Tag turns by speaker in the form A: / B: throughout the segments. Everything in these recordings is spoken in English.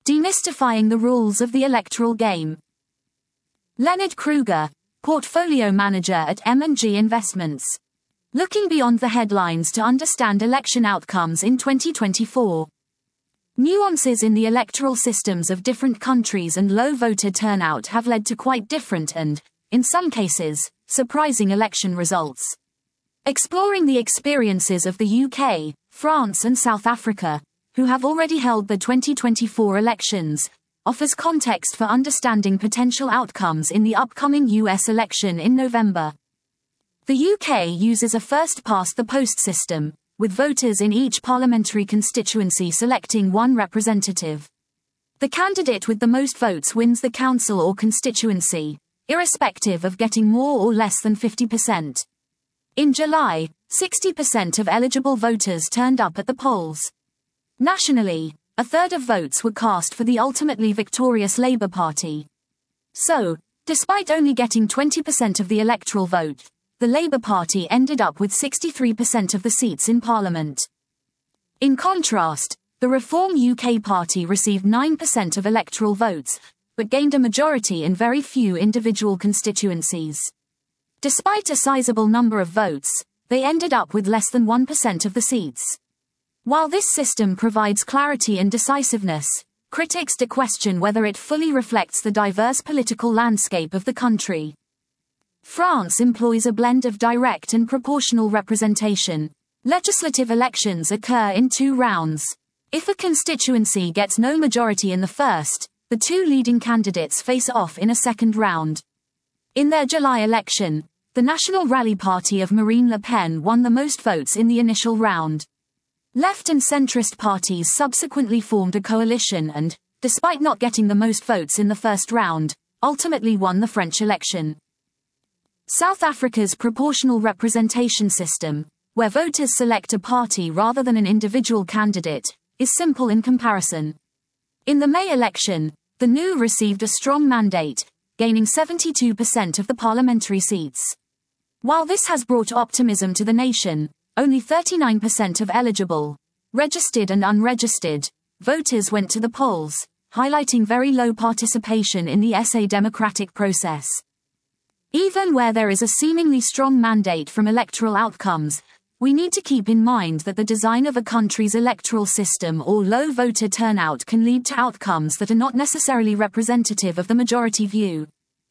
A: Demystifying the Rules of the Electoral Game. Leonard Kruger, Portfolio Manager at M&G Investments. Looking beyond the headlines to understand election outcomes in 2024. Nuances in the electoral systems of different countries and low voter turnout have led to quite different and, in some cases, surprising election results. Exploring the experiences of the UK, France and South Africa, who have already held the 2024 elections, offers context for understanding potential outcomes in the upcoming US election in November. The UK uses a first-past-the-post system, with voters in each parliamentary constituency selecting one representative. The candidate with the most votes wins the council or constituency, irrespective of getting more or less than 50%. In July, 60% of eligible voters turned up at the polls. Nationally, a third of votes were cast for the ultimately victorious Labour Party. So, despite only getting 20% of the electoral vote, the Labour Party ended up with 63% of the seats in Parliament. In contrast, the Reform UK Party received 9% of electoral votes, but gained a majority in very few individual constituencies. Despite a sizable number of votes, they ended up with less than 1% of the seats. While this system provides clarity and decisiveness, critics do question whether it fully reflects the diverse political landscape of the country. France employs a blend of direct and proportional representation. Legislative elections occur in 2 rounds. If a constituency gets no majority in the first, the 2 leading candidates face off in a second round. In their July election, the National Rally Party of Marine Le Pen won the most votes in the initial round. Left and centrist parties subsequently formed a coalition and, despite not getting the most votes in the first round, ultimately won the French election. South Africa's proportional representation system, where voters select a party rather than an individual candidate, is simple in comparison. In the May election, the NU received a strong mandate, gaining 72% of the parliamentary seats. While this has brought optimism to the nation, only 39% of eligible, registered and unregistered, voters went to the polls, highlighting very low participation in the SA democratic process. Even where there is a seemingly strong mandate from electoral outcomes, we need to keep in mind that the design of a country's electoral system or low voter turnout can lead to outcomes that are not necessarily representative of the majority view.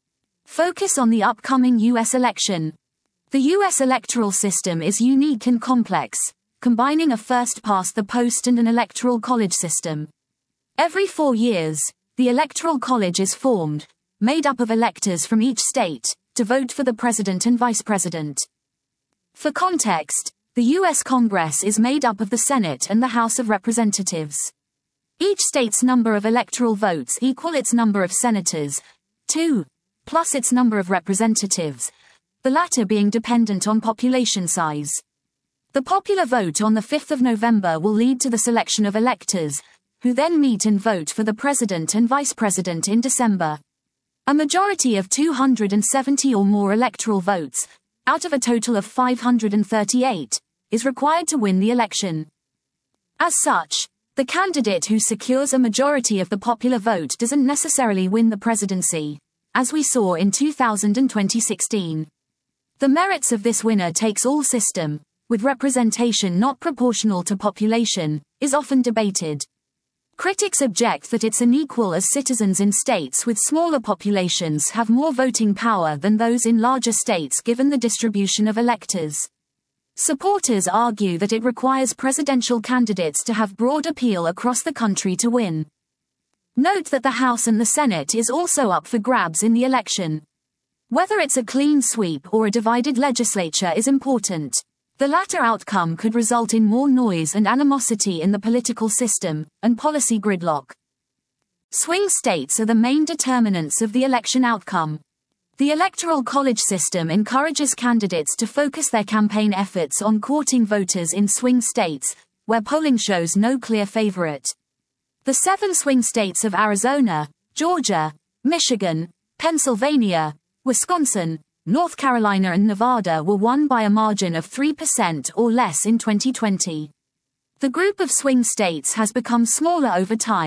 A: Focus on the upcoming US election. The US electoral system is unique and complex, combining a first-past-the-post and an electoral college system. Every 4 years, the electoral college is formed, made up of electors from each state, to vote for the president and vice president. For context, the US Congress is made up of the Senate and the House of Representatives. Each state's number of electoral votes equal its number of senators, 2, plus its number of representatives, the latter being dependent on population size. The popular vote on the 5th of November will lead to the selection of electors, who then meet and vote for the president and vice president in December. A majority of 270 or more electoral votes, out of a total of 538, is required to win the election. As such, the candidate who secures a majority of the popular vote doesn't necessarily win the presidency, as we saw in 2000 and 2016. The merits of this winner-takes-all system, with representation not proportional to population, is often debated. Critics object that it's unequal as citizens in states with smaller populations have more voting power than those in larger states given the distribution of electors. Supporters argue that it requires presidential candidates to have broad appeal across the country to win. Note that the House and the Senate is also up for grabs in the election. Whether it's a clean sweep or a divided legislature is important. The latter outcome could result in more noise and animosity in the political system, and policy gridlock. Swing states are the main determinants of the election outcome. The Electoral College system encourages candidates to focus their campaign efforts on courting voters in swing states, where polling shows no clear favorite. The 7 swing states of Arizona, Georgia, Michigan, Pennsylvania, Wisconsin, North Carolina and Nevada were won by a margin of 3% or less in 2020. The group of swing states has become smaller over time,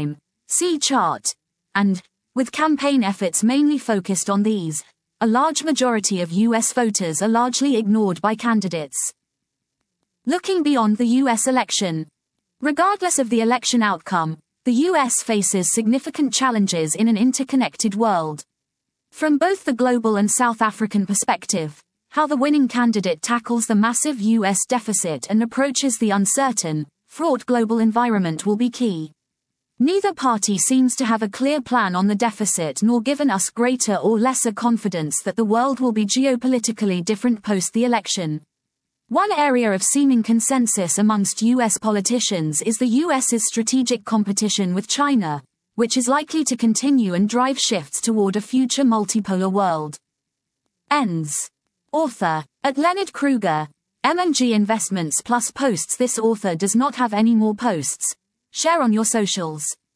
A: See chart. And, with campaign efforts mainly focused on these, a large majority of US voters are largely ignored by candidates. Looking beyond the US election. Regardless of the election outcome, the US faces significant challenges in an interconnected world. From both the global and South African perspective, how the winning candidate tackles the massive US deficit and approaches the uncertain, fraught global environment will be key. Neither party seems to have a clear plan on the deficit nor given us greater or lesser confidence that the world will be geopolitically different post the election. One area of seeming consensus amongst US politicians is the US's strategic competition with China, which is likely to continue and drive shifts toward a future multipolar world. Ends. Author, at Leonard Kruger, M&G Investments Plus posts. This author does not have any more posts. Share on your socials.